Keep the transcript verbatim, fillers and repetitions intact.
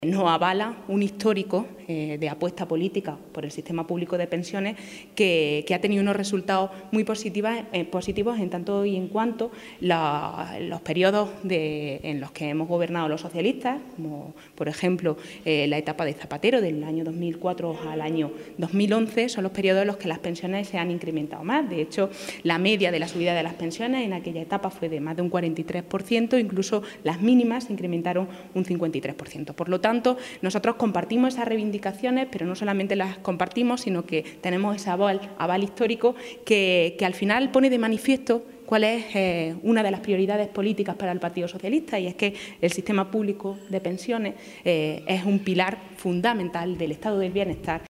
nos avala un histórico eh, de apuesta política por el sistema público de pensiones que, que ha tenido unos resultados muy positivos, eh, positivos en tanto y en cuanto la, los periodos de, en los que hemos gobernado los socialistas, como por ejemplo eh, la etapa de Zapatero del año dos mil cuatro al año dos mil once, son los periodos en los que las pensiones se han incrementado más. De hecho, la media de la subida de las pensiones en aquella etapa fue de más de un cuarenta y tres por ciento, incluso las mínimas se incrementaron un cincuenta y tres por ciento. Por lo tanto, Por tanto, nosotros compartimos esas reivindicaciones, pero no solamente las compartimos, sino que tenemos ese aval, aval histórico que, que al final pone de manifiesto cuál es eh, una de las prioridades políticas para el Partido Socialista, y es que el sistema público de pensiones eh, es un pilar fundamental del estado del bienestar